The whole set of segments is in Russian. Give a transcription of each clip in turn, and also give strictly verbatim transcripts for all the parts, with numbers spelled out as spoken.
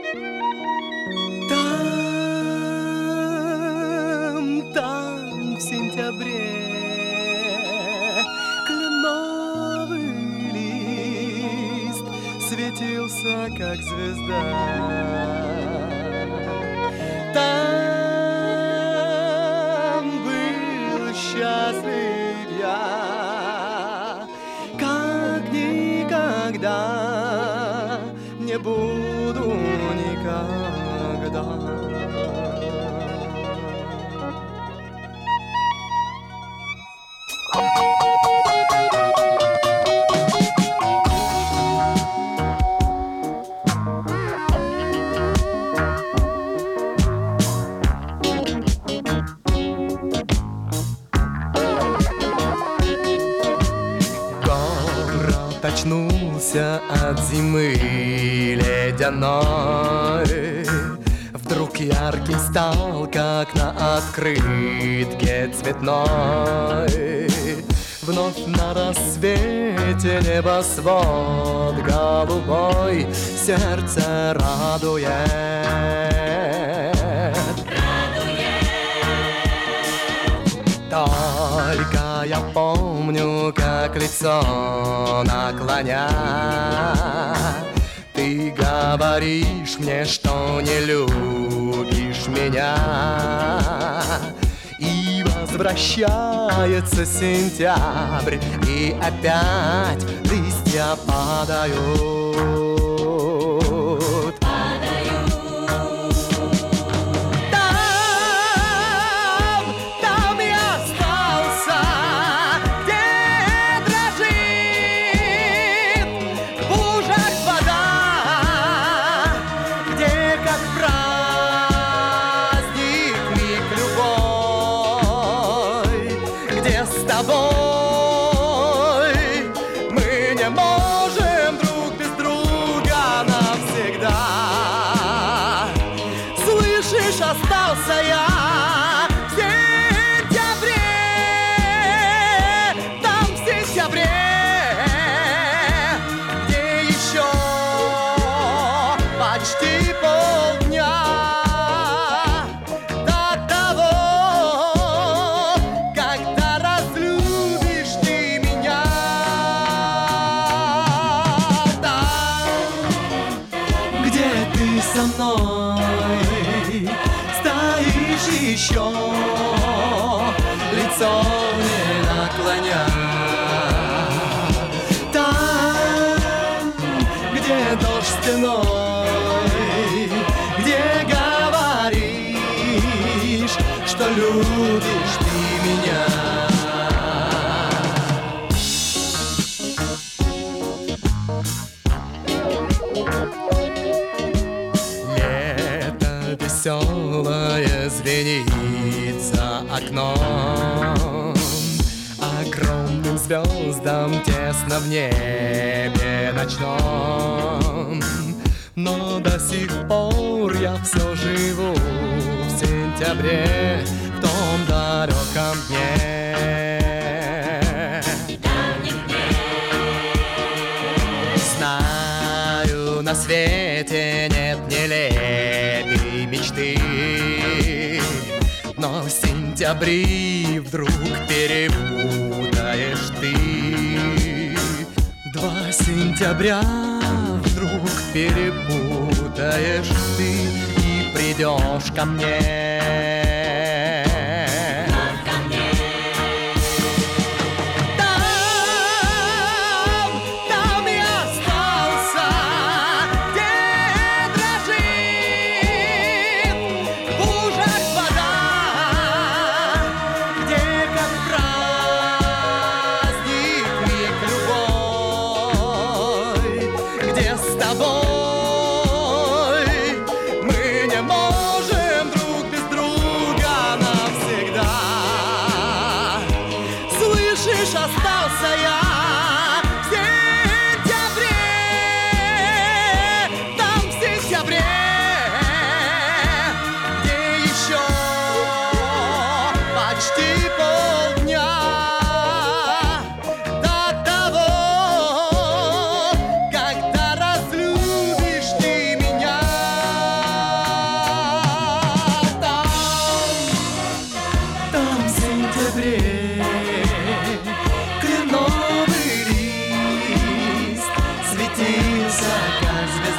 Там, там в сентябре кленовый лист светился, как звезда. Там был счастлив я, как никогда не буду никогда. Очнулся от зимы ледяной, вдруг ярким стал, как на открытке цветной. Вновь на рассвете небосвод голубой сердце радует. Только я помню, как лицо наклоня, ты говоришь мне, что не любишь меня. И возвращается сентябрь, и опять листья падают. Остался я в сентябре, там в сентябре, где еще почти полдня до того, когда разлюбишь ты меня. Там, где ты со мной стоишь еще, лицо не наклоня. Там, где дождь стеной, где говоришь, что любишь ты меня. Веселое звенит за окном, огромным звездам тесно в небе ночном. Но до сих пор я все живу в сентябре, в том далеком дне. Знаю, на свете нет нелепей мечты, но в сентябре вдруг перепутаешь ты. Два сентября вдруг перепутаешь ты и придешь ко мне. С тобой мы не можем друг без друга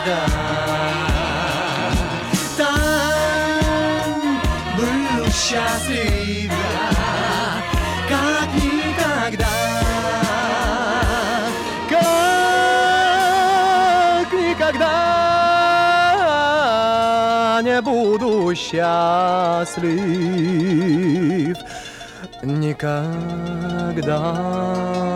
звезда. Там был счастлив я, как никогда, как никогда не буду счастлив. Никогда.